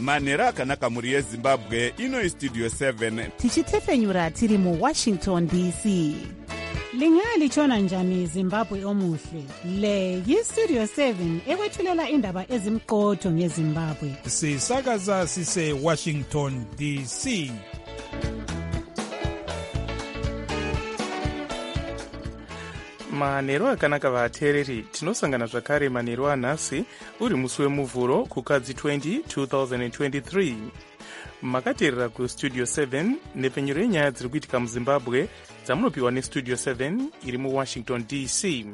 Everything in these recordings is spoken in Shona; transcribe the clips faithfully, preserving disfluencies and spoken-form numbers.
manhero akanaka mhuri yezimbabwe. Ino istudio seven tichitefenyura tiri muwashington D C. Lingalitshona njani Zimbabwe omuhle? Le yistudio seven ekwethulela indaba ezimqotho ngeZimbabwe. Sisakaza sise Washington D C. Manhero akanaka vateereri, tinosangana zvakare manhero anhasi uri musi wemuvhuro kukadzi twenty twenty twenty-three. Makateerera kustudio seven nepfenyuro yenyaya dziri kuitika muzimbabwe dzamunopiwa nestudio seven iri muwashington D C.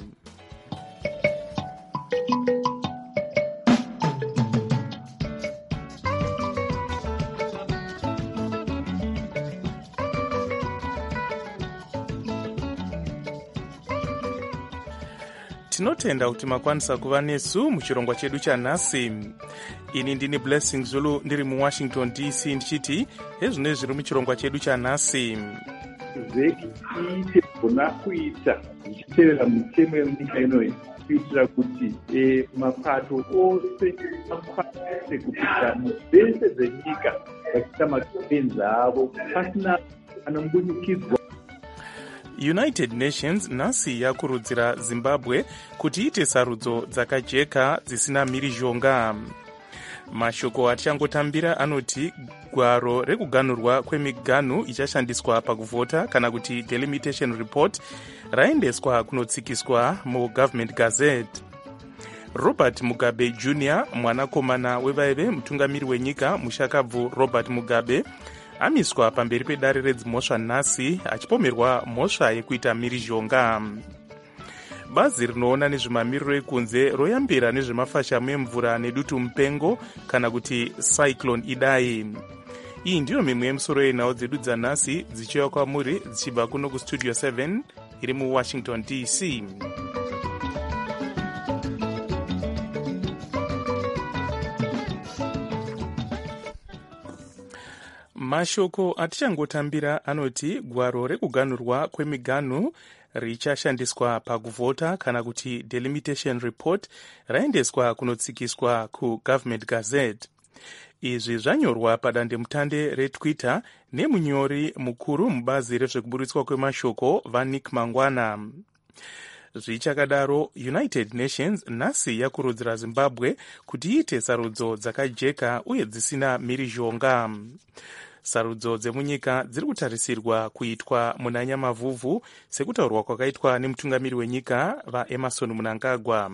Tinotenda kuti makwanisa kuva nesu muchirongwa chedu chanhasi. Ini ndini Blessing Zulu ndiri muwashington D C ndichiti ezvino zviri muchirongwa chedu chanhasi. Zeki iite kuna kuita ichitevera mitemo yemunyika inoyi kuitira kuti e, mapato ose akwanise kupinda muvese dzenyika vachiita mapenzi avo pasina anombunikidzwa. United Nations nhasi yakurudzira Zimbabwe kuti iite sarudzo dzakajeka dzisina mhirizhonga. Mashoko achangotambira anoti gwaro rekuganhurwa kwemiganhu ichashandiswa pakuvhota kana kuti delimitation report raendeswa kunotsikiswa mugovernment gazette. Robert Mugabe Junior, mwanakomana wevaive mutungamiri wenyika mushakabvu Robert Mugabe, amiswa pamberi pedare redzimhosva nhasi achipomerwa mhosva yekuita mhirizhonga. Bazi rinoona nezvemamiriro ekunze royambira nezvemafashamu emvura nedutu mupengo kana kuti cyclone Idai. Iyi ndiyo mimwe yemusoro yenhau dzedu dzanhasi dzichiuya kwamuri dzichibva kuno kustudio seven iri muwashington D C. Mashoko atichangotambira anoti gwaro rekuganhurwa kwemiganhu richashandiswa pakuvhota kana kuti delimitation report raendeswa kunotsikiswa kugovernment gazette. Izvi zvanyorwa padandemutande retwitter nemunyori mukuru mubazi rezvekuburitswa kwemashoko vaNick Mangwana. Zvichakadaro, United Nations nhasi yakurudzira Zimbabwe kuti iite sarudzo dzakajeka uye dzisina mhirizhonga. Sarudzo dzemunyika dziri kutarisirwa kuitwa muna Nyamavhuvhu sekutaurwa kwakaitwa nemutungamiri wenyika vaEmerson Mnangagwa.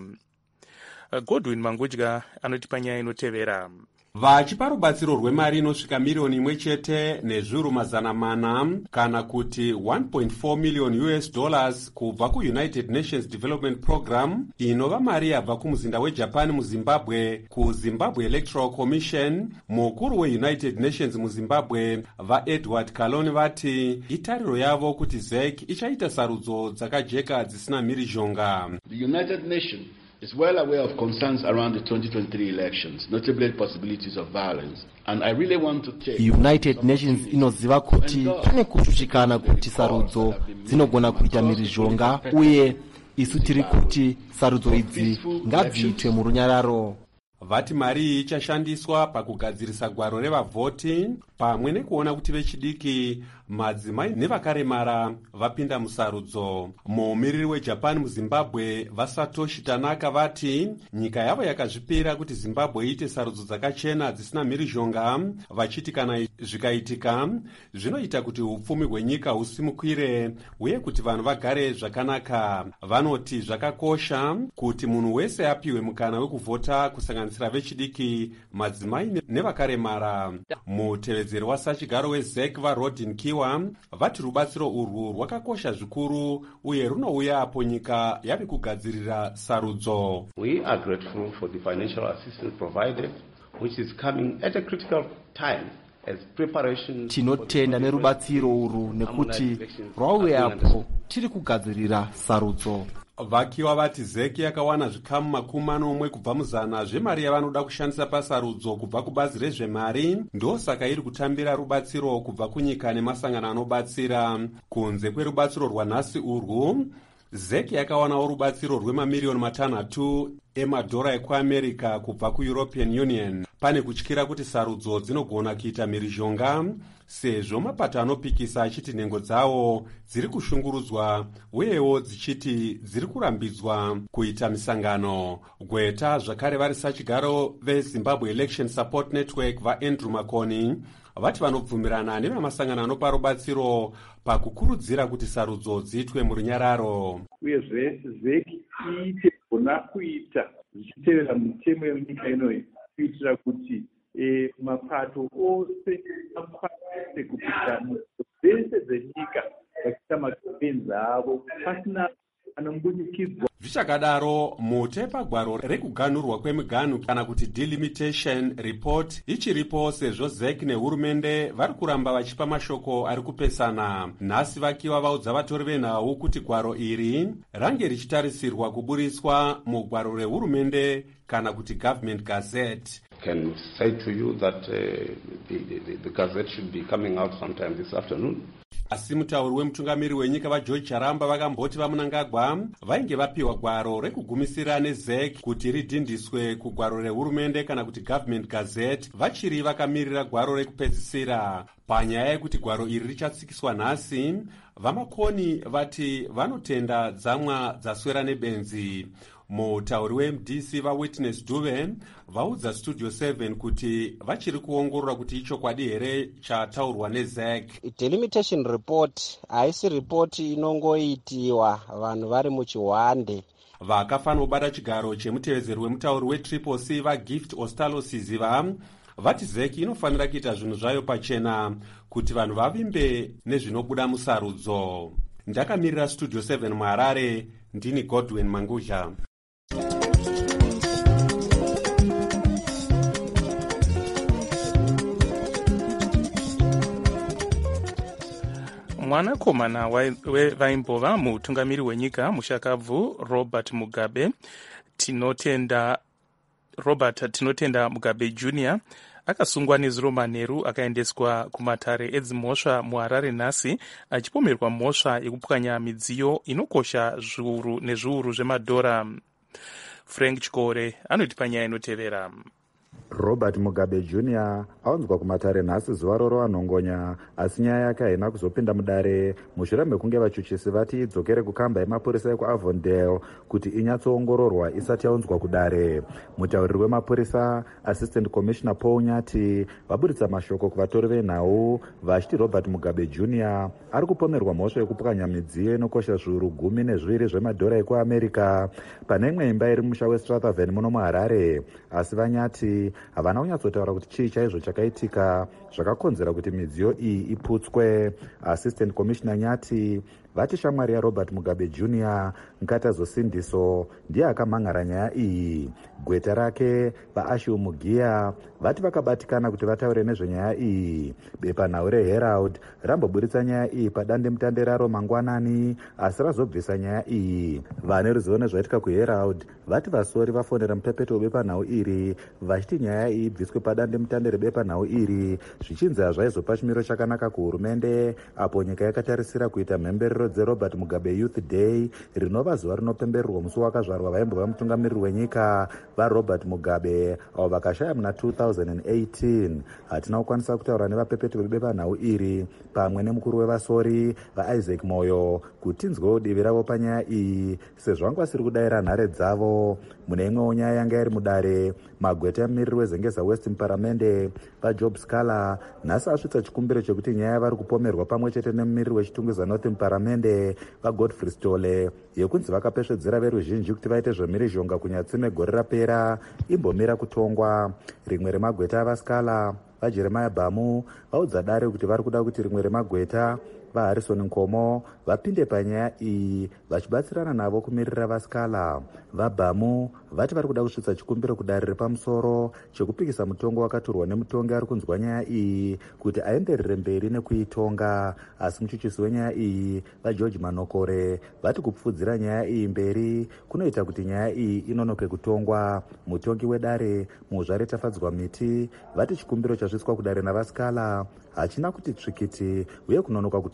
Godwin Mangudya anotipa nyaya inotevera. Vachipa rubatsiro rwemari inosvika miriyoni imwe chete nezviuru mazana mana kana kuti one point four million U S dollars kubva kuUnited Nations Development Program inova mari yabva kumuzinda weJapan muZimbabwe kuZimbabwe Electoral Commission. Mukuru weUnited Nations muZimbabwe vaEdward Kaloni vati itariro yavo kuti Z E C ichaita sarudzo dzakajeka dzisina mhirizhonga. The United Nations is well aware of concerns around the twenty twenty-three elections, notably possibilities of violence. And I really want to take United Nations inoziva kuti pane kushushikana kuti sarudzo dzinogona kuita mhirizhonga uye isu tiri kuti sarudzo idzi ngadziitwe murunyararo. Vati mari iyi ichashandiswa pakugadzirisa gwaro revavhoti pamwe nekuona kuti vechidiki, madzimai nevakaremara vapinda musarudzo. Muumiriri weJapan muZimbabwe vaSatoshi Tanaka vati nyika yavo yakazvipira kuti Zimbabwe iite sarudzo dzakachena dzisina mhirizhonga, vachiti kana zvikaitika zvinoita kuti upfumi hwenyika husimukire uye kuti vanhu vagare zvakanaka. Vanoti zvakakosha kuti munhu wese apiwe mukana wekuvhota kusanganisira vechidiki, madzimai nevakaremara. Mutevedzeri wasachigaro weZ E C vaRodin Kiwa vati rubatsiro urwu rwakakosha zvikuru uye runouya apo nyika yave kugadzirira sarudzo. We are grateful for the financial assistance provided, which is coming at a critical time as preparation. Tinotenda nerubatsiro urwu nekuti rwauya apo tiri kugadzirira sarudzo. Vakiwa vati Z E C yakawana zvikamu makumi manomwe kubva muzana zvemari yavanoda kushandisa pasarudzo kubva kubazi rezvemari, ndosaka iri kutambira rubatsiro kubva kunyika nemasangano anobatsira. Kunze kwerubatsiro rwanhasi urwu, Z E C yakawanawo rubatsiro rwemamiriyoni matanhatu emadhora ekuAmerica kubva kuEuropean Union. pane kutyira kuti sarudzo dzinogona kuita mhirizhonga sezvo mapato anopikisa achiti nhengo dzawo dziri kushungurudzwa uyewo dzichiti dziri kurambidzwa kuita misangano. Gweta zvakare vari sachigaro vezimbabwe election support network vaandrew makoni vati vanobvumirana nevamasangano anopa rubatsiro pakukurudzira kuti sarudzo dziitwe murunyararo. Uyezve zeki iite gona kuita zvichitevera mitemo yemunyika inoyi kuitira kuti e, mapato ose akwanise kupinda dzese dzenyika vachiita makampenzi avo pasina anombunyikidzwa. Zvichakadaro mutepa gwaro rekuganhurwa kwemiganhu kana kuti delimitation report ichiripo sezvo zek nehurumende vari kuramba vachipa mashoko ari kupesana. Nhasi vakiva vaudza vatori venhau kuti gwaro iri range richitarisirwa kuburiswa mugwaro rehurumende kana kuti government gazette. Can say to you that uh, the, the, the gazette should be coming out sometime this afternoon. Asi mutauri wemutungamiri wenyika vageorge charamba vakamboti vamunangagwa vainge vapiwa gwaro rekugumisira nezek kuti ridhindiswe kugwaro rehurumende kana kuti government gazette vachiri vakamirira gwaro rekupedzisira. Panyaya yekuti gwaro iri richatsikiswa nhasi, vamakoni vati vanotenda dzamwa dzaswera nebenzi. Mutauri weM D C vaWitness Duve vaudza Studio seven kuti vachiri kuongorora kuti ichokwadi here chataurwa nezek. Delimitation report haisi ripoti inongoitiwa vanhu vari muchihwande. Vakafanobata chigaro chemutevezeri wemutauri weTriple C vaGift Ostalosiziva vati zeki inofanira kuita zvinhu zvayo pachena kuti vanhu vavimbe nezvinobuda musarudzo. Ndakamirira Studio seven muHarare, ndini Godwin Manguzha. Mwanakomana vaimbova mutungamiri wenyika mushakabvu Robert Mugabe tinotenda Robert tinotenda Mugabe Junior akasungwa nezuro manheru akaendeswa kumatare edzimhosva muHarare nhasi achipomerwa mhosva yekupwanya midziyo inokosha zviuru nezviuru zvemadhora. Frank Chikore anoti panyaya inotevera. Robert Mugabe Junior aunzwa kumatare nhasi zuva roro anongonya, asi nyaya yake haina kuzopinda mudare mushure mekunge vachuchisi vati idzokere kukamba yemapurisa ekuAvondale kuti inyatsoongororwa isati yaunzwa kudare. Mutauriri wemapurisa Assistant Commissioner Paul Nyati vaburitsa mashoko kuvatori venhau vachiti Robert Mugabe Junior ari kupomerwa mhosva yekupwanya midziyo inokosha zviuru gumi nezviviri zvemadhora ekuAmerica pane imwe imba iri musha weStrathaven muno muHarare, asi vaNyati havana kunyatsotaura kuti chii chaizvo chakaitika zvakakonzera kuti midziyo iyi iputswe. Assistant Commissioner Nyati vati shamwari yaRobert Mugabe Junior Nkatazo Sindiso ndiye akamhan'ara nyaya iyi. Gweta rake vaAshiu Mugia vati vakabatikana kuti vataure nezvenyaya iyi. Bepanhau reHerald ramboburitsa nyaya iyi padande mutande raro mangwanani, asi razobvisa nyaya iyi. Vane ruzivo nezvaitika kuHerald vati vasori vafonera mupepeto webepanhau iri vachiti nyaya iyi ibviswe padande mutande rebepanhau iri, zvichinzi hazvaizopa chimiro chakanaka kuhurumende apo nyika yakatarisira kuita mhemberero dzeRobert Mugabe Youth Day rinova zuva rinopembererwa musi wakazvarwa vaimbova mutungamiriri wenyika vaRobert Mugabe avo vakashaya muna two thousand eighteen. Hatina kukwanisa kutaura nevapepeti vebepanhau iri pamwe nemukuru wevasori vaIsaac Moyo kuti tinzwewo divi ravo panyaya iyi sezvo vanga vasiri kudayira nhare dzavo. Mune imwewo nyaya yanga iri mudare, magweta emumiriri wezengeza West muparamende vaJob Scala nhasi asvitsa chikumbiro chekuti nyaya yavari kupomerwa pamwe chete nemumiriri wechitungwiza North muparamende vaGodfrey Stole yekunzi vakapesvedzera veruzhinji kuti vaite zvemhirizhonga kunyatsime gore rapera imbomira kutongwa. Rimwe remagweta avaScala vaJeremiah Bamu vaudza dare kuti vari kuda kuti rimwe remagweta vaHarrison Nkomo vapinde panyaya iyi vachibatsirana navo kumirira vaScala. VaBamu vati vari kuda kusvitsa chikumbiro kudare repamusoro chekupikisa mutongo wakatorwa nemutongi ari kunzwa nyaya iyi kuti aenderere mberi nekuitonga, asi muchuchisi wenyaya iyi vaGeorge Manokore vati kupfudzira nyaya iyi mberi kunoita kuti nyaya iyi inonoke kutongwa. Mutongi wedare Muzvare Tafadzwa Miti vati chikumbiro chasvitswa kudare navaScala hachina kuti tsvikiti uye kunonoka kutongwa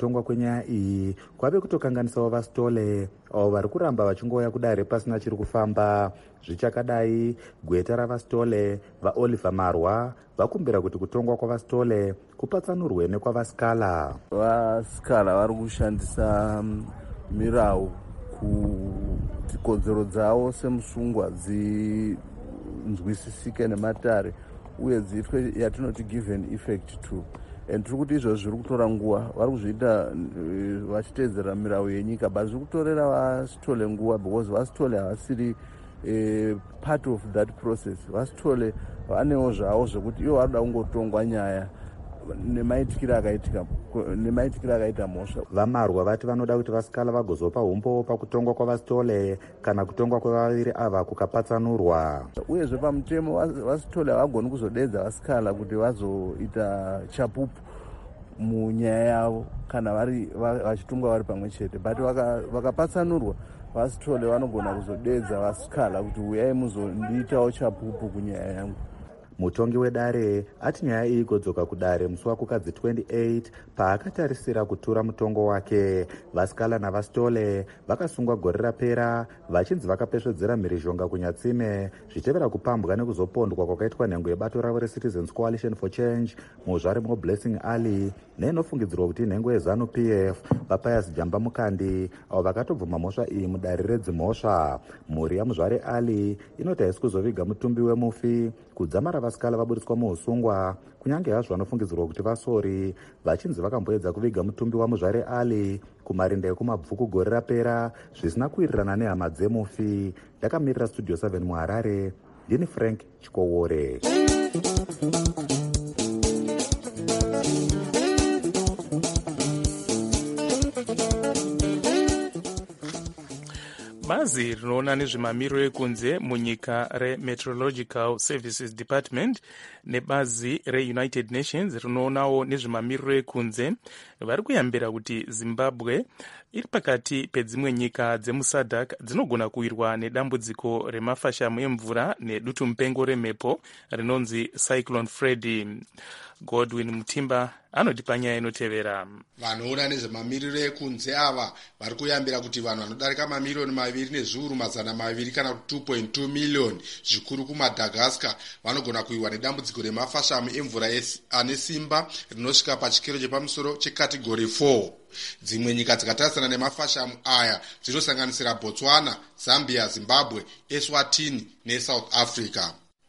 kutongwa kwenyaya iyi kwave kutokanganisawo vasitole avo vari kuramba vachingouya kudare pasina chiri kufamba. Zvichakadai, gweta ravasitole vaoliver marwa vakumbira kuti kutongwa kwavasitole kupatsanurwe nekwavasikala. Vasikala vari kushandisa mirau kuti kodzero dzavo semusungwa dzinzwisisike nematare uye dziitwe yatinoti give an effect to. And tiri kuti izvozvo zviri kutora nguva, vari kuzviita vachiteedzera mirau yenyika, but zviri kutorera vasitole nguva because vasitole havasiri uh, part of that process. Vasitole vanewo zvavo zvekuti ivo varikuda kungotongwa nyaya nemaitikiro akaitika nemaitikiro akaita mhosva. Vamarwa vati vanoda kuti vasikala vagozopa umbo pakutongwa kwavasitole kana kutongwa kwevaviri ava kukapatsanurwa. Uyezve pamutemo vasitole havagoni kuzodedza vasikala kuti vazoita chapupu munyaya yavo kana vari vachitongwa vari pamwe chete, but vakapatsanurwa vasitole vanogona kuzodedza vasikala kuti uyai muzondiitawo chapupu kunyaya yangu. Mutongi wedare ati nyaya iyi igodzoka kudare musi wakukadzi twenty-eight paakatarisira kutura mutongo wake. Vasikala navasitole vakasungwa gore rapera vachinzi vakapesvedzera mhirizhonga kunyatsime zvichevera kupambwa nekuzopondwa kwakaitwa nhengo yebato ravo reCitizens Coalition for Change muzvarimo Blessing Ali neinofungidzirwa kuti nhengo yeZANU P F Papayas Jamba Mukandi avo vakatobvuma mhosva iyi mudare redzimhosva. Mhuri yamuzvare Ali inoti haisi kuzoviga mutumbi wemufi kudzamara vasikala vaburitswa muusungwa kunyange hazvo vanofungidzirwa kuti vasori vachinzi vakamboedza kuviga mutumbi wamuzvare Ali kumarinda ekumabvuku gore rapera zvisina kuwirirana nehama dzemufi. Ndakamirira Studio seven muHarare, ndini Frank Chikowore. Bazi rinoona nezvemamiriro ekunze munyika reMeteorological Services Department nebazi reUnited Nations rinoonawo nezvemamiriro ekunze vari kuyambira kuti Zimbabwe iri pakati pedzimwe nyika dzemusadhak dzinogona kuwirwa nedambudziko remafashamu emvura nedutu mupengo remhepo rinonzi Cyclone Freddy. Godwin Mutimba anoti panyaya inotevera. Vanoona nezvemamiriro ekunze ava vari kuyambira kuti vanhu vanodarika mamiliyoni maviri nezviuru mazana maviri kana kuti two point two miliyoni zvikuru kuMadagascar vanogona kuiwa nedambudziko remafashamu emvura ane simba rinosvika pachikero chepamusoro chekategori four. Dzimwe nyika dzakatarisana nemafashamu aya dzinosanganisira Botswana, Zambia, Zimbabwe, Eswatini neSouth Africa.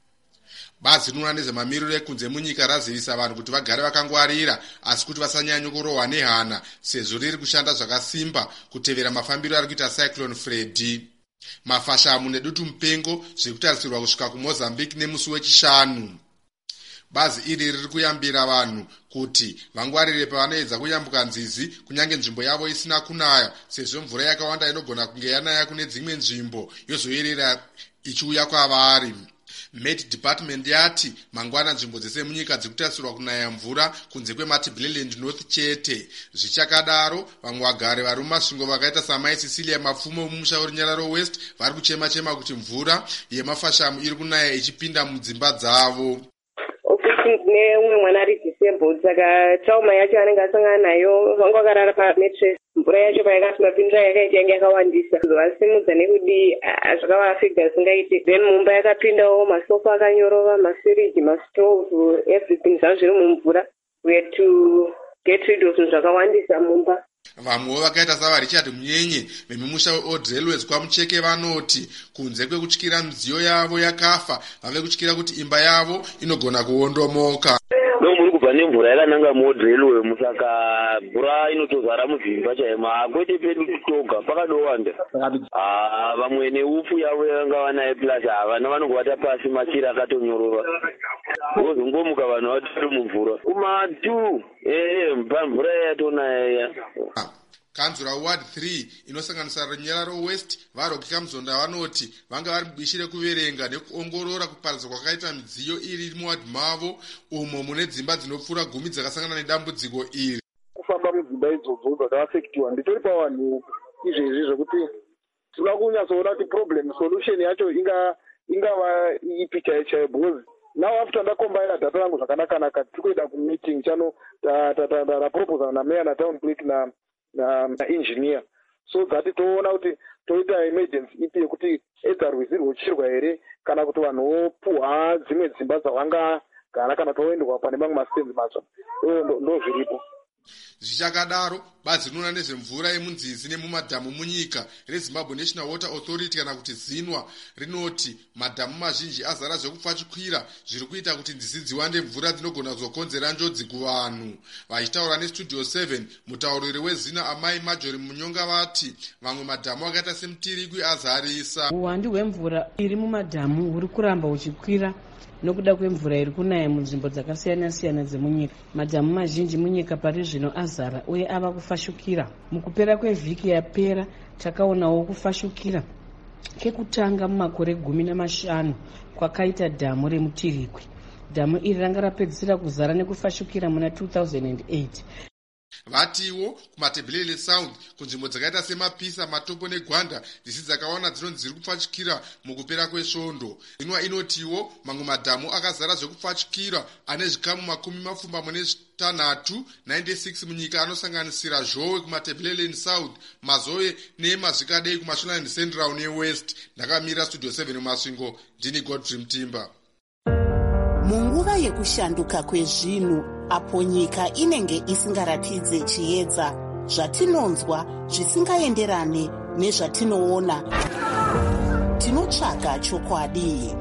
Bazi rinoona nezvemamiriro ekunze munyika razivisa vanhu kuti vagare vakangwarira asi kuti vasanyanya kurohwa nehana sezvo riri kushanda zvakasimba kutevera mafambiro ari kuita Cyclone Freddy. Mafashamu nedutu mupengo zviri kutarisirwa kusvika kuMozambique nemusi wechishanu. Bazi iri riri kuyambira vanhu kuti vangwarire pavanoedza kuyambuka nzizi kunyange nzvimbo yavo isina kunaya sezvo mvura yakawanda inogona kunge yanaya kune dzimwe nzvimbo yozoyerera ichiuya kwavari. Met Department yati mangwana nzvimbo dzese munyika dzikutarisirwa kunaya mvura kunze kweMatabeleland North chete. Zvichakadaro vamwe vagari vari mumasvingo vakaita samai Cecilia Mapfumo mumusha weRunyararo West vari kuchema chema kuti mvura yemafashamu iri kunaya ichipinda mudzimba dzavo. Ofisi umwe mwana ari disabled saka trauma yacho anenge asangana nayo vanga vakarara pamattress mvura yacho paikati mapindira yakaita yange yakawandisa vasimudza nekudi zvakavaafecta zvisingaiti. Then mumba yakapindawo masofa akanyorova, mafiriji, mastove, everything zvavo zviri mumvura. We had to get rid of zvinhu zvakawandisa mumba. Vamwewo vakaita saVarichard Munyenye vemumusha weOld Railways kwaMucheke vanoti kunze kwekutyira midziyo yavo yakafa vave kutyira kuti imba yavo inogona kuondomoka. No muri kubva nemvura yakananga muOld Railway musaka mvura inotozara mudzimba chaimo kwete pedu kutoga pakadowanda. Ah vamwe neufu yavo yanga vanaye plus havana vanongovata pasi machira akatonyorova. Vozongomuka vanhu vatiri mumvura kumatu eh mvura yatonaya. Kanzura Ward three inosanganisira Runyararo West vaRoki Kamzonda vanoti vanga vari mubishi rekuverenga nekuongorora kuparadzwa kwakaita midziyo iri muward mavo umo mune dzimba dzinopfuura gumi dzakasangana nedambudziko iri. Kufamba mudzimba idzodzo dzakafektiwa nditori pavanhu izvezvi zvokuti tinoda kunyatsoona kuti problem solution yacho inga ingava ipi chaiyo chaiyo because now after ndakombaira data rangu zvakanaka-naka tiri kuenda kumeeting chano taproposa nameya natown clerk na naengineer so that toona kuti toita emergency ipi yekuti edza rwizi rwochirwa here kana kuti vanhu vopuhwa dzimwe dzimba dzavangagara kana toendwa pane mamwe mastenzi matsva ndo zviripo. Zvichakadaro bazi rinoona nezvemvura yemunzizi nemumadhamu munyika reZimbabwe National Water Authority kana kuti zinwa rinoti madhamu mazhinji azara zvekupfachukira zviri kuita kuti nzizi dziwande mvura dzinogona kuzokonzera njodzi kuvanhu. Vachitaura nestudio seven mutauriri weZina Amai Marjorie Munyonga vati mamwe madhamu akaita semutirikwi azarisa. Uwandi hwemvura iri mumadhamu huri kuramba huchikwira nokuda kwemvura iri kunaya munzvimbo dzakasiyana-siyana dzemunyika. Madhamu mazhinji munyika pari zvino azara uye ava kufashukira. Mukupera kwevhiki yapera takaonawo kufashukira kekutanga mumakore gumi namashanu kwakaita dhamu remutirikwi. Dhamu iri ranga rapedzisira kuzara nekufashukira muna two thousand eight. Vatiwo kumatebhelele sound kunzvimbo dzakaita semapisa matombo negwanda dzisi dzakawana dzinonzi dziri kupfachukira mukupera kwesvondo. Inwa inotiwo mamwe madhamu akazara zvekupfachukira ane zvikamu makumi mapfumbamwe nezvitanhatu ninety-six munyika anosanganisira zhowe kumatebhelele south, mazoe nemazvikadei kumashonaland central newest. Ndakamira studio seven mumasvingo ndini Godfrey Mtimba. Munguva yekushanduka kwezvinhu apo nyika inenge isingaratidze chiedza zvatinonzwa zvisingaenderane nezvatinoona, tinotsvaga chokwadi.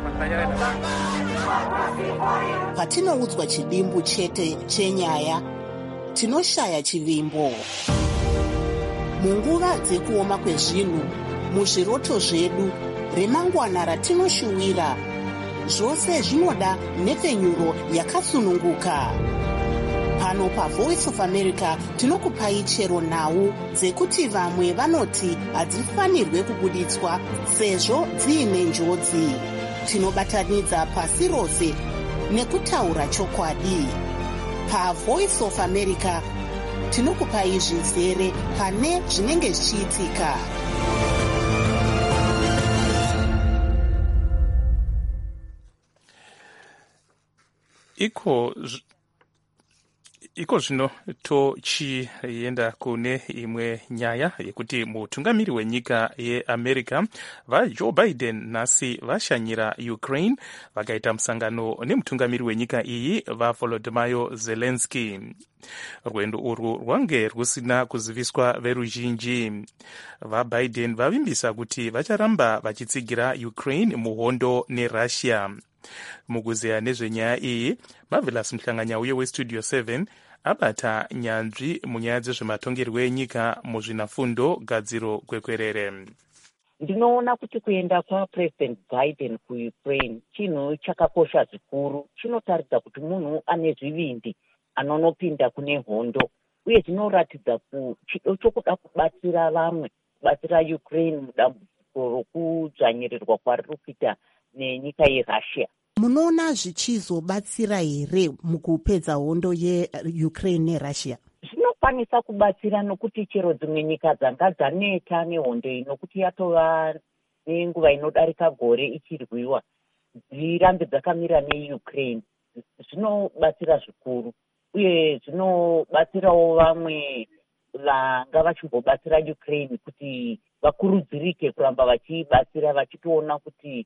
Patinoudzwa chidimbu chete chenyaya, tinoshaya chivimbo. Munguva dzekuoma kwezvinhu, muzviroto zvedu, remangwana ratinoshuwira, zvose zvinoda nhepfenyuro yakasununguka. Pano paVoice of America tinokupai chero nhau dzekuti vamwe vanoti hadzifanirwe kubuditswa sezvo dziine njodzi. Tinobatanidza pasi rose nekutaura chokwadi. PaVoice of America tinokupai zvizere pane zvinenge zvichiitika. iko iko zvino tochienda kune imwe nyaya yekuti mutungamiri wenyika yeAmerica vaJoe Biden nhasi vashanyira Ukraine vakaita musangano nemutungamiri wenyika iyi vaVolodymyr Zelensky. Rwendo urwu rwange rusina kuziviswa veruzhinji. VaBiden vavimbisa kuti vacharamba vachitsigira Ukraine muhondo neRussia. Mukuzeya nezvenyaya iyi, Marvelous Mhlanganya uye weStudio seven abata nyanzvi munyaya dzezvematongerwo enyika muzvinafundo gadziro kwekwerere. Ndinoona kuti kuenda kwaPresident Biden kuUkraine chinhu chakakosha zvikuru. Chinotaridza kuti munhu ane zvivindi anonopinda kune hondo, uye zvinoratidza chido chokuda kubatsira vamwe, kubatsira Ukraine mudambudziko rokudzvanyirirwa kwariri kuita nenyika yeRussia. Munoona zvichizobatsira here mukupedza hondo yeUkraine neRussia? Zvinokwanisa kubatsira nokuti chero dzimwe nyika dzanga dzaneta nehondo iyi nokuti yatova nenguva inodarika gore ichirwiwa dzirambe dzakamira neUkraine. Zvinobatsira zvikuru, uye zvinobatsirawo vamwe vanga vachimbobatsira Ukraine kuti vakurudzirike kuramba vachibatsira, vachitoona kuti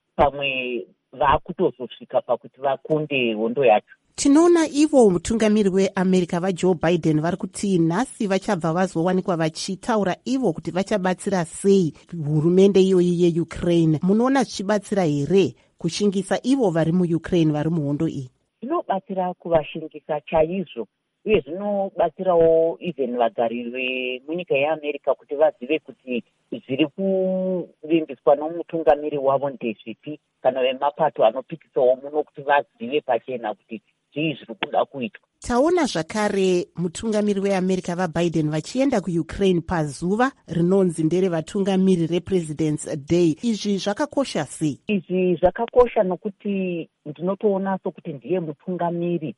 pamwe vakutozosvika pakuti vakunde hondo yacho. Tinoona ivo mutungamiri weAmerica vaJoe Biden vari kuti nhasi vachabva vazowanikwa vachitaura ivo kuti vachabatsira sei hurumende iyoyi yeUkraine. Munoona zvichibatsira here kushingisa ivo vari muUkraine vari muhondo iyi? Zvinobatsira kuvashingisa chaizvo, uye zvinobatsirawo even vagari vemunyika yeAmerica kuti vazive kuti zviri kuvimbiswa nomutungamiri wavo ndezvipi, kana vemapato anopikisawo muno kuti vazive pachena kuti zvii zviri kuda kuitwa. Taona zvakare mutungamiri weAmerica vaBiden vachienda kuUkraine pazuva rinonzi ndere vatungamiri rePresident's Day. Izvi zvakakosha sei? Izvi zvakakosha nokuti ndinotoona sokuti ndiye mutungamiri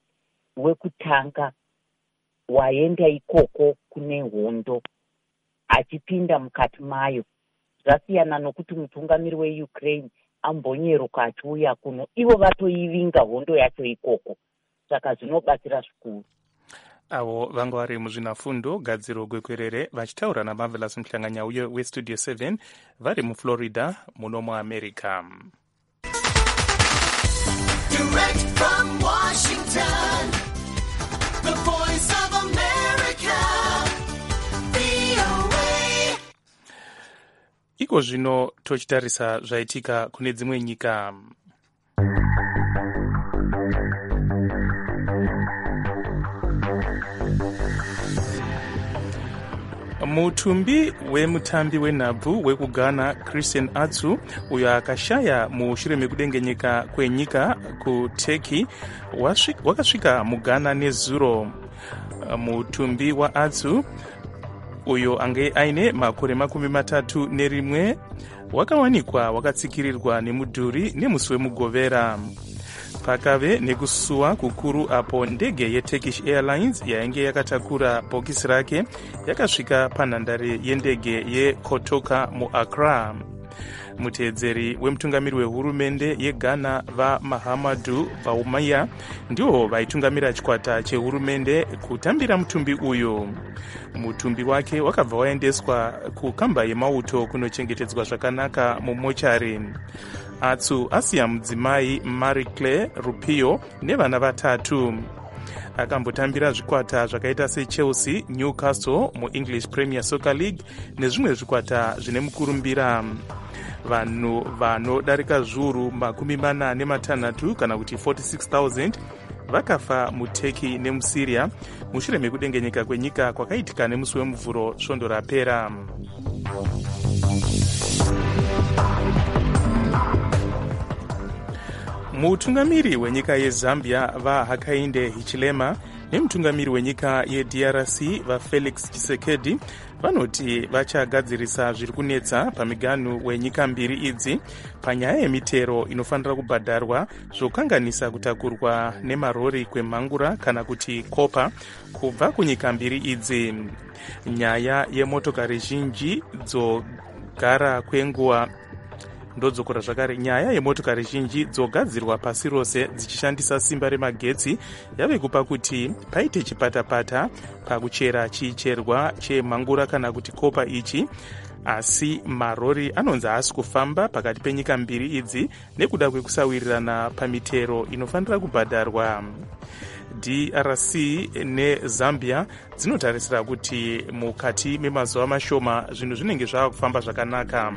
wekutanga waenda ikoko kune hondo achipinda mukati mayo. Zvasiyana nokuti mutungamiri weUkraine ambonyeruka achiuya kuno, ivo vatoivinga hondo yacho ikoko. Saka zvinobatsira zvikuru. Avo vanga vari muzvinafundo gadziro gwekwerere vachitaura naMarvelous Mhlanganya uyo westudio seven vari muflorida muno muamerica. Direct from Washington, the voice of America, V O A. Iko zvino tochitarisa zvaitika kune dzimwe nyika. Mutumbi wemutambi wenhabvu wekughana Christian Atsu uyo akashaya mushure mekudengenyeka kwenyika kuTurkey wakasvika mughana nezuro. Mutumbi waAtsu uyo ange aine makore makumi matatu nerimwe wakawanikwa wakatsikirirwa nemudhuri nemusi wemugovera. Pakave nekusuwa kukuru apo ndege yeTurkish Airlines yainge yakatakura bhokisi rake yakasvika panhandare yendege yeKotoka muAccra. Muteedzeri wemutungamiri wehurumende yeGhana vaMahamadu Bawumia ndiwo vaitungamira chikwata chehurumende kutambira mutumbi uyu. Mutumbi wake wakabva waendeswa kukamba yemauto kunochengetedzwa zvakanaka mumochari. Atsu asiya mudzimai Marie Claire Rupio nevana vatatu. Akambotambira zvikwata zvakaita seChelsea, Newcastle muEnglish Premier Soccer League nezvimwe zvikwata zvine mukurumbira. Vanhu vanodarika zviuru makumi mana nematanhatu kana kuti forty-six thousand vakafa muTurkey nemuSyria mushure mekudengenyeka kwenyika kwakaitika nemusi wemuvhuro svondo rapera. Mutungamiri wenyika yeZambia vaHakainde Hichilema nemutungamiri wenyika yeD R C vaFelix Tshisekedi vanoti vachagadzirisa zviri kunetsa pamiganhu wenyika mbiri idzi panyaya yemitero inofanira kubhadharwa zvokanganisa kutakurwa nemarori kwemhangura kana kuti kopa kubva kunyika mbiri idzi. Nyaya yemotokari zhinji dzogara kwenguva ndodzokora zvakare. Nyaya yemotokari zhinji dzogadzirwa pasi rose dzichishandisa simba remagetsi yave kupa kuti paite chipatapata pakuchera chicherwa chemhangura kana kuti kopa ichi, asi marori anonzi haasi kufamba pakati penyika mbiri idzi nekuda kwekusawirirana pamitero inofanira kubhadharwa. D R C neZambia dzinotarisira kuti mukati memazuva mashoma zvinhu zvinenge zvava kufamba zvakanaka.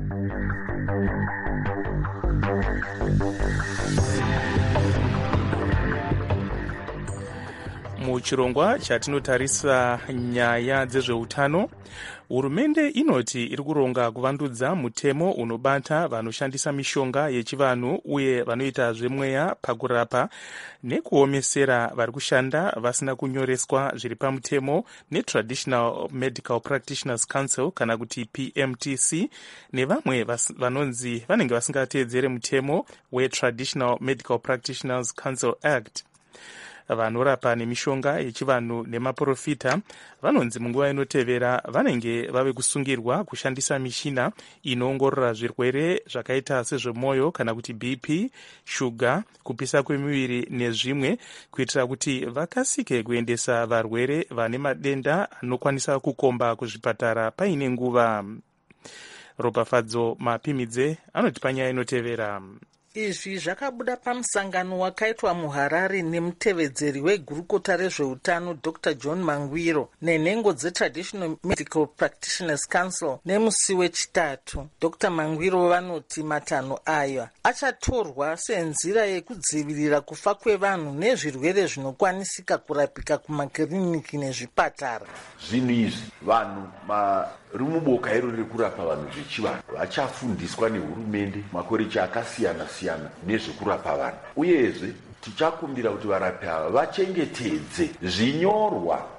Muchirongwa chatinotarisa nyaya dzezveutano, hurumende inoti iri kuronga kuvandudza mutemo unobata vanoshandisa mishonga yechivanhu uye vanoita zvemweya pakurapa nekuomesera vari kushanda vasina kunyoreswa zviri pamutemo neTraditional Medical Practitioners Council kana kuti P M T C nevamwe vanonzi vanenge vasingateedzere mutemo weTraditional Medical Practitioners Council Act. Vanorapa nemishonga yechivanhu nemaprofita vanonzi munguva inotevera vanenge vave kusungirwa kushandisa mishina inoongorora zvirwere zvakaita sezvemwoyo kana kuti B P, shuga, kupisa kwemiviri nezvimwe kuitira kuti vakasike kuendesa varwere vane madenda anokwanisa kukomba kuzvipatara paine nguva. Ropafadzo Mapimidze anoti panyaya inotevera. Izvi zvakabuda pamusangano wakaitwa muHarare nemutevedzeri wegurukota rezveutano Doctor John Mangwiro nenhengo dzeTraditional Medical Practitioners Council nemusi wechitatu. Doctor Mangwiro vanoti matanho aya achatorwa senzira yekudzivirira kufa kwevanhu nezvirwere zvinokwanisika kurapika kumakiriniki nezvipatara. Zvinhu izvi vanhu vari muboka iro riri kurapa vanhu zvechivanhu vachafundiswa nehurumende makorechi akasiyana siyana nezvekurapa vanhu, uyezve tichakumbira kuti varapi ava vachengetedze zvinyorwa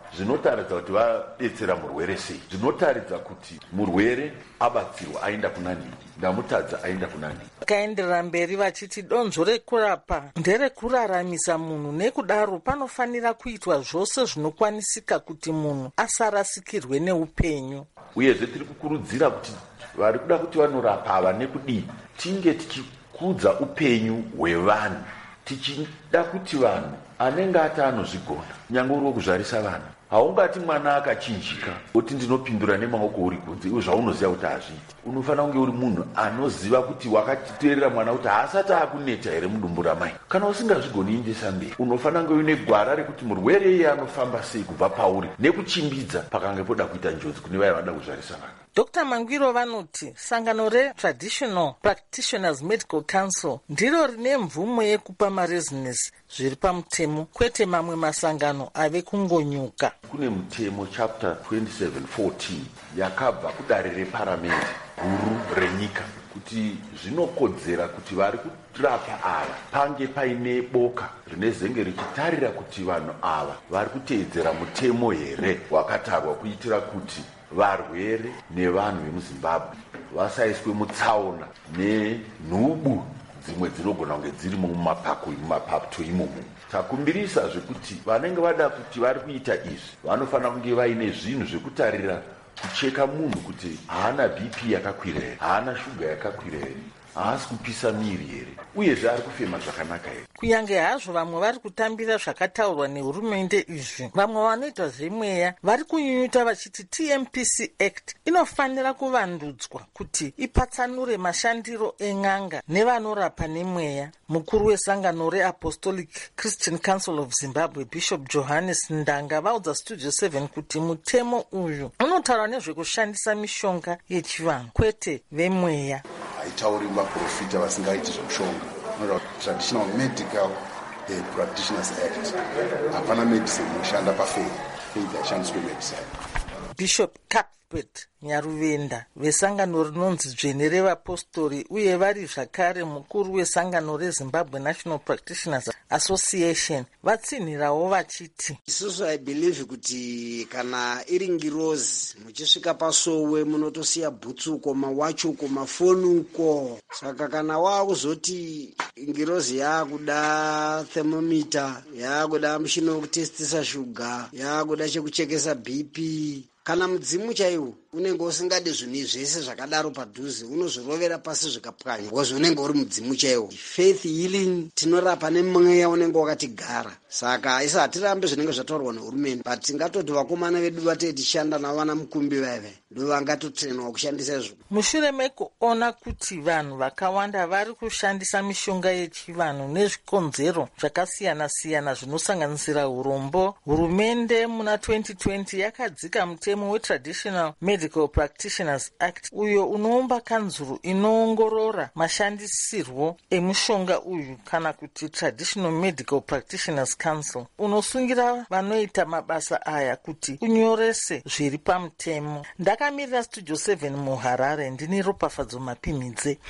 zvinotaridza kuti vadetsera murwere sei, zvinotaridza kuti murwere abatsirwa aenda kunani, ndamutadza aenda kunani. Vakaenderera mberi vachiti donzvo rekurapa nderekuraramisa munhu, nekudaro panofanira kuitwa zvose zvinokwanisika kuti munhu asarasikirwe neupenyu. Uyezve tiri kukurudzira kuti vari kuda kuti vanorapa ava nekudii tinge tichikudza upenyu hwevanhu, tichida kuti vanhu anenge ati anozvigona nyange uri wokuzvarisa vana, haungati mwana akachinjika kuti ndinopindura nemaoko uri kunze iwe zvaunoziva kuti hazviiti. Unofanira kunge uri munhu anoziva kuti wakatiteerera mwana kuti haasati akuneta here mudumbu ramai. Kana usingazvigoni indisa mberi, unofanira kunge uine gwara rekuti murwere iye anofamba sei kubva pauri nekuchimbidza pakange poda kuita njodzi kune vaya vada kuzvarisa vana. Doctor Mangwiro vanoti sangano reTraditional Practitioners Medical Council ndiro rine mvumo yekupa marezinesi zviri pamutemo, kwete mamwe masangano ave kungonyuka. Kune mutemo chapter twenty-seven fourteen yakabva kudare reparamende guru renyika kuti zvinokodzera kuti vari kurapa ava pange paine boka rinezenge richitarira kuti vanhu ava vari kuteedzera mutemo here wakatarwa kuitira kuti varwere nevanhu vemuzimbabwe vasaiswe mutsaona nenhubu dzimwe dzinogona kunge dzirimo mumapako mumapapto imomo. Takumbirisa zvekuti vanenge vada kuti vari kuita izvi vanofanira kunge vaine zvinhu zvekutarira kucheka munhu kuti haana B P yakakwira here, haana shuga yakakwira here, haasi kupisa miri here, uyezve ari kufema zvakanaka here. Kunyange hazvo vamwe vari kutambira zvakataurwa nehurumende izvi, vamwe vanoita zvemweya vari kunyunyuta vachiti T M P C Act inofanira kuvandudzwa kuti ipatsanure mashandiro en'anga nevanorapa nemweya. Mukuru wesangano reApostolic Christian Council of Zimbabwe Bishop Johannes Ndanga vaudza Studio seven kuti mutemo uyu unotaura nezvekushandisa mishonga yechivanhu kwete vemweya. Haitauri vaprofita vasingaiti zvemushonga, Traditional Medical eh, Practitioners Act. Hapana medicine inoshanda pafei, faith haishandiswe medicine. Bishop Cuthbert Nyaruvenda vesangano rinonzi dzvene revapostori uye vari zvakare mukuru wesangano reZimbabwe National Practitioners Association vatsinhirawo vachiti, isusu I believe kuti kana iri ngirozi muchisvika pasowe munotosiya bhutsuko, mawachuko, mafonuko. Saka kana waakuzoti ngirozi yaakuda thermometer, yaakuda mushini wekutestisa shuga, yaakuda chekuchekesa B P, kana mudzimu chaiwo unenge usingade zvinhu zvese zvakadaro padhuze, unozvirovera pasi zvikapwanya because unenge uri mudzimu chaiwo. Faith healing tinorapa nemweya unenge wakatigara. Saka isa hatirambe zvinenge zvataurwa nehurumende, but tingatoti vakomana vedu vatei tishanda navana mukumbi vaive ndo vangatotrenwa kushandisa izvo. Mushure mekuona kuti vanhu vakawanda vari kushandisa mishonga yechivanhu nezvikonzero zvakasiyana siyana zvinosanganisira urombo, hurumende muna twenty twenty yakadzika mutemo weTraditional Medical Practitioners Act uyo unoumba kanzuru inoongorora mashandisirwo emushonga uyu kana kuti Traditional Medical Practitioners Council, unosungira vanoita mabasa aya kuti unyorese zviri pamutemo. Ndakamirira Studio seven muHarare, ndini Ropafadzo Mapimidze.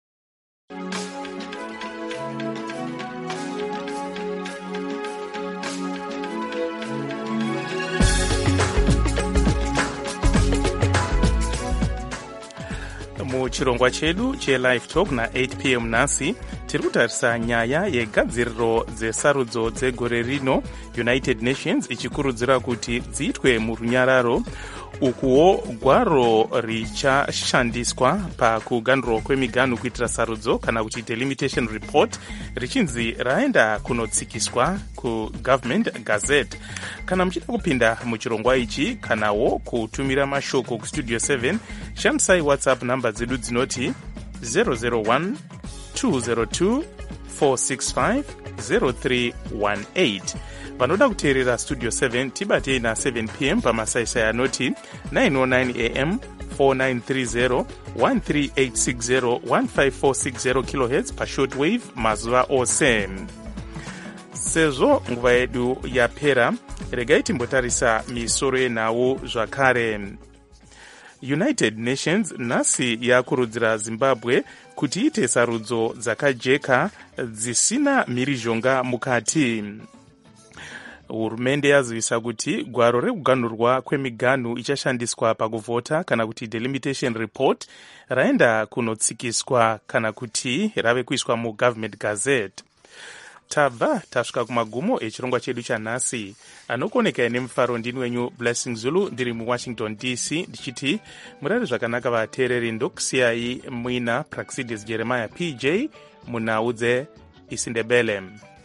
Muchirongwa chedu cheLive Talk na eight p m nhasi tiri kutarisa nyaya yegadziriro dzesarudzo dzegore rino, United Nations ichikurudzira kuti dziitwe murunyararo, ukuwo gwaro richashandiswa pakuganhurwa kwemiganhu kuitira sarudzo kana kuti delimitation report richinzi raenda kunotsikiswa kuGovernment Gazette. Kana muchida kupinda muchirongwa ichi kanawo kutumira mashoko kustudio seven, shandisai WhatsApp namba dzedu dzinoti zero zero one two zero two four six five zero three one eight. Vanoda kuteerera Studio seven tibatei na seven p m pamasaisai anoti nine oh nine a m four nine three zero one three eight six zero one five four six zero kilohertz pashortwave mazuva ose. Sezvo nguva yedu yapera, regai timbotarisa misoro yenhau zvakare. United Nations nhasi yakurudzira Zimbabwe kuti iite sarudzo dzakajeka dzisina mhirizhonga mukati. hurumende yazivisa kuti gwaro rekuganhurwa kwemiganhu ichashandiswa pakuvhota kana kuti delimitation report raenda kunotsikiswa kana kuti rave kuiswa mugovernment gazette. tabva tasvika kumagumo echirongwa chedu chanhasi. Anokoneka nemufaro ndini wenyu Blessing Zulu ndiri muWashington D C ndichiti murari zvakanaka vateereri. Ndokusiyai mwina Praxidis Jeremiah P J munaudze isindebele.